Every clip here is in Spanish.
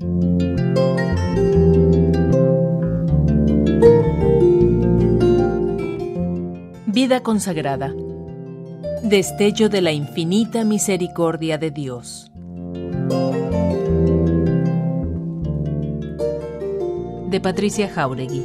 Vida consagrada. Destello de la infinita misericordia de Dios. De Patricia Jáuregui.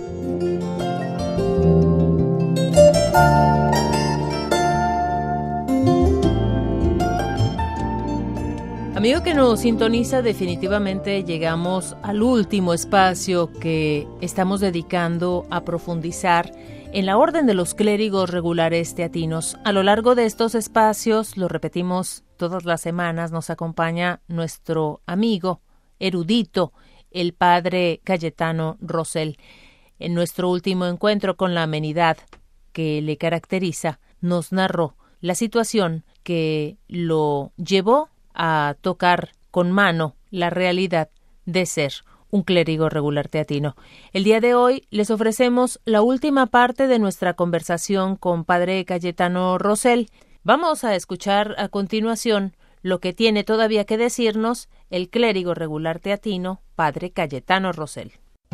Amigo que nos sintoniza, definitivamente llegamos al último espacio que estamos dedicando a profundizar en la orden de los clérigos regulares teatinos. A lo largo de estos espacios, lo repetimos todas las semanas, nos acompaña nuestro amigo erudito, el padre Cayetano Rosell. En nuestro último encuentro con la amenidad que le caracteriza, nos narró la situación que lo llevó a tocar con mano la realidad de ser un clérigo regular teatino. El día de hoy les ofrecemos la última parte de nuestra conversación con padre Cayetano Rosell. Vamos a escuchar a continuación lo que tiene todavía que decirnos el clérigo regular teatino, padre Cayetano Rosell.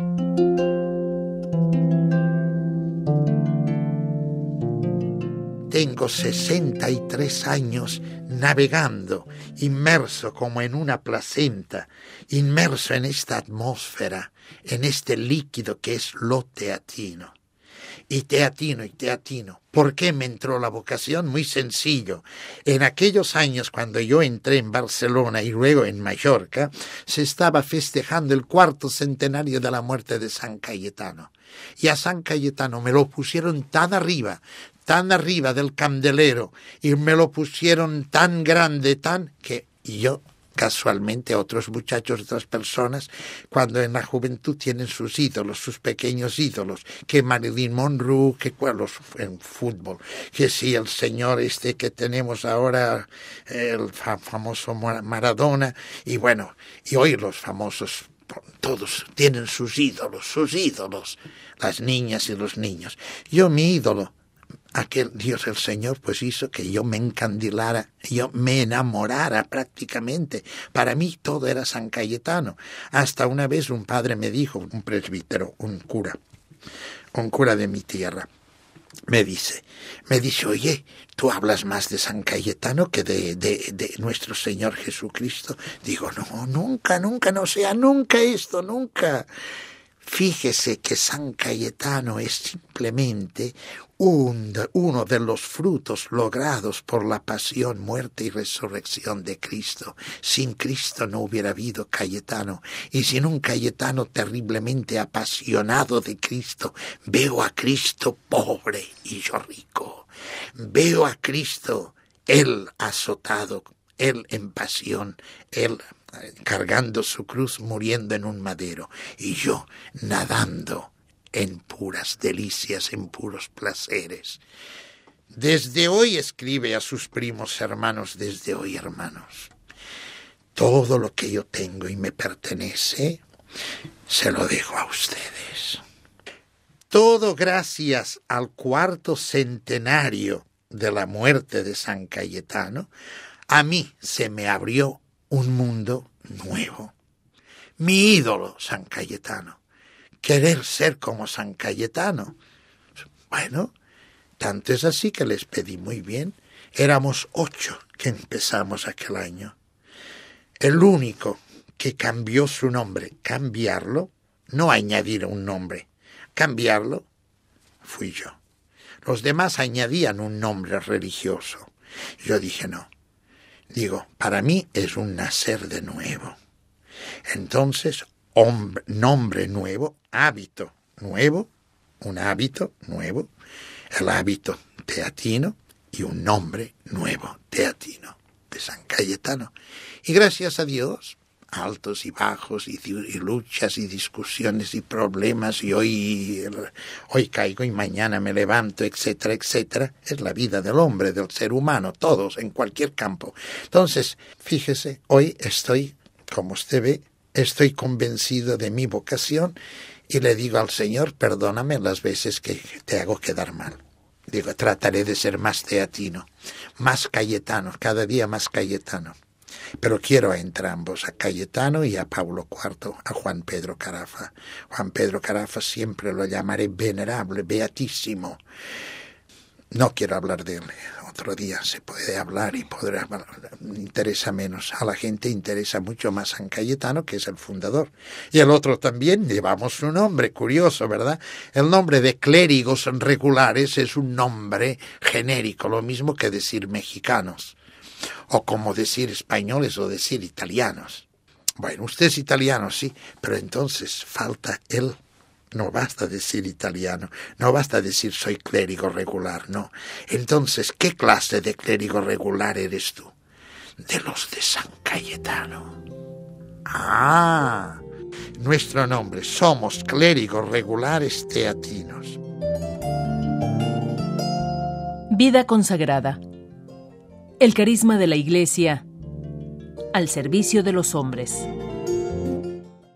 Tengo 63 años navegando, inmerso como en una placenta, inmerso en esta atmósfera, en este líquido que es lo teatino. Y teatino. ¿Por qué me entró la vocación? Muy sencillo. En aquellos años, cuando yo entré en Barcelona y luego en Mallorca, se estaba festejando el 4º centenario de la muerte de San Cayetano. Y a San Cayetano me lo pusieron tan arriba del candelero, y me lo pusieron tan grande, que yo, casualmente, otros muchachos, otras personas, cuando en la juventud tienen sus ídolos, sus pequeños ídolos, que Marilyn Monroe, que los en fútbol, que sí, el señor que tenemos ahora, el famoso Maradona, y bueno, y hoy los famosos, todos tienen sus ídolos, las niñas y los niños. Yo, mi ídolo, aquel Dios el Señor, pues hizo que yo me encandilara, yo me enamorara prácticamente. Para mí todo era San Cayetano. Hasta una vez un padre me dijo, un presbítero, un cura de mi tierra, me dice, oye, ¿tú hablas más de San Cayetano que de nuestro Señor Jesucristo? Digo, no, nunca, nunca esto, nunca. Fíjese que San Cayetano es simplemente uno de los frutos logrados por la pasión, muerte y resurrección de Cristo. Sin Cristo no hubiera habido Cayetano, y sin un Cayetano terriblemente apasionado de Cristo, veo a Cristo pobre y yo rico. Veo a Cristo, Él azotado, Él en pasión, Él cargando su cruz, muriendo en un madero, y yo nadando en puras delicias, en puros placeres. Desde hoy, escribe a sus primos hermanos, desde hoy, hermanos, todo lo que yo tengo y me pertenece, se lo dejo a ustedes. Todo gracias al 4º centenario de la muerte de San Cayetano, a mí se me abrió un mundo nuevo. Mi ídolo, San Cayetano. Querer ser como San Cayetano. Bueno, tanto es así que les pedí muy bien. Éramos 8 que empezamos aquel año. El único que cambió su nombre, cambiarlo, no añadir un nombre, cambiarlo, fui yo. Los demás añadían un nombre religioso. Yo dije no. Digo, para mí es un nacer de nuevo. Entonces, nombre nuevo, hábito nuevo, un hábito nuevo, el hábito teatino y un nombre nuevo, teatino, de San Cayetano. Y gracias a Dios, altos y bajos y luchas y discusiones y problemas, y hoy caigo y mañana me levanto, etcétera, etcétera. Es la vida del hombre, del ser humano, todos, en cualquier campo. Entonces, fíjese, hoy estoy, como usted ve, estoy convencido de mi vocación y le digo al Señor, perdóname las veces que te hago quedar mal. Digo, trataré de ser más teatino, más Cayetano, cada día más Cayetano. Pero quiero a entrambos, a Cayetano y a Paulo IV, a Juan Pedro Carafa. Juan Pedro Carafa siempre lo llamaré venerable, beatísimo. No quiero hablar de él. Otro día se puede hablar y podrá hablar. Interesa menos. A la gente interesa mucho más San Cayetano, que es el fundador. Y el otro también llevamos su nombre, curioso, ¿verdad? El nombre de clérigos regulares es un nombre genérico, lo mismo que decir mexicanos, o como decir españoles o decir italianos. Bueno, usted es italiano, sí, pero entonces falta él. No basta decir italiano, no basta decir soy clérigo regular, no. Entonces, ¿qué clase de clérigo regular eres tú? De los de San Cayetano. Ah, nuestro nombre, somos clérigos regulares teatinos. Vida consagrada. El carisma de la Iglesia al servicio de los hombres.